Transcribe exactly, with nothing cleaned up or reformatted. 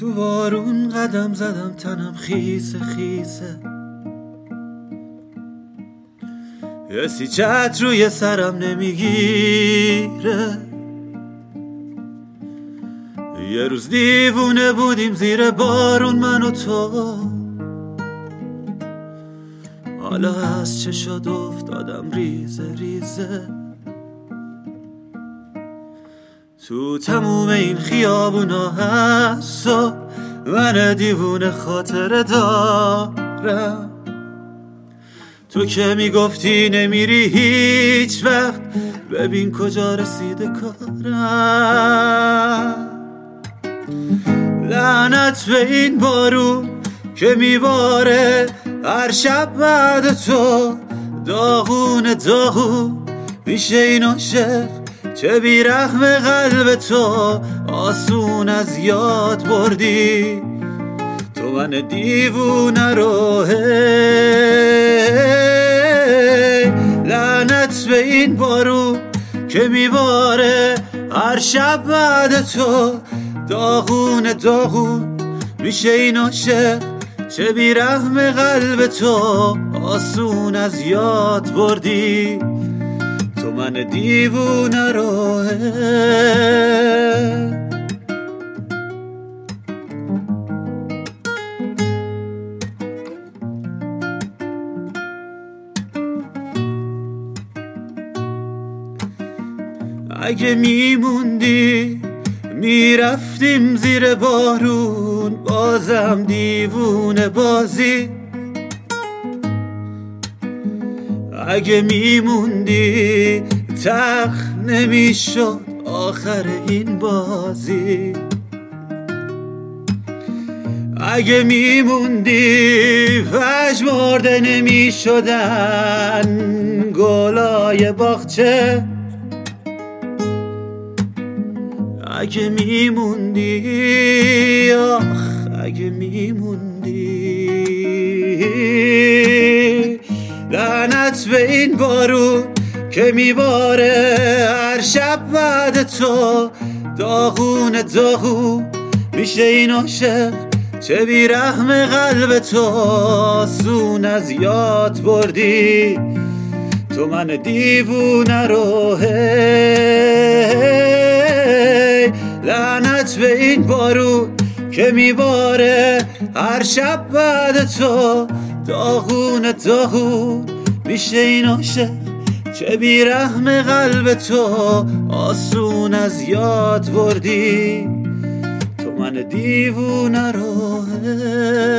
تو بارون قدم زدم تنم خیسه خیسه، یه سیچت روی سرم نمیگیره. یه روز دیوونه بودیم زیر بارون من و تو، حالا از چه شد افتادم ریزه ریزه. تو تموم این خیابونا هست و من دیوونه خاطره دارم. تو که میگفتی نمیری هیچ وقت، ببین کجا رسیده کارم. لعنت به این بارون که میباره هر شب بعد تو، داغون داغون میشه این عاشق چه بیرحم قلب تو. آسون از یاد بردی تو من دیوونه رو. لعنت به این بارون که میباره هر شب بعد تو، داغون داغون میشه این عاشق چه بیرحم قلب تو. آسون از یاد بردی تو من دیوونه رو. اگه میموندی میرفتیم زیر بارون، بازم دیوونه بازی. اگه میموندی تخ نمیشد آخر این بازی. اگه میموندی پژمرده نمیشدن گلای باغچه. اگه میموندی آخ اگه میموندی. لعنت به این بارون که میباره هر شب بعد تو، داغون داغون میشه این عاشق چه بیرحم قلب تو. آسون از یاد بردی تو من دیوونه رو. لعنت به این بارون که میباره هر شب بعد تو، داغون داغون میشه این عاشق چه بیرحم قلب تو. آسون از یاد بردی تو من دیوونه رو.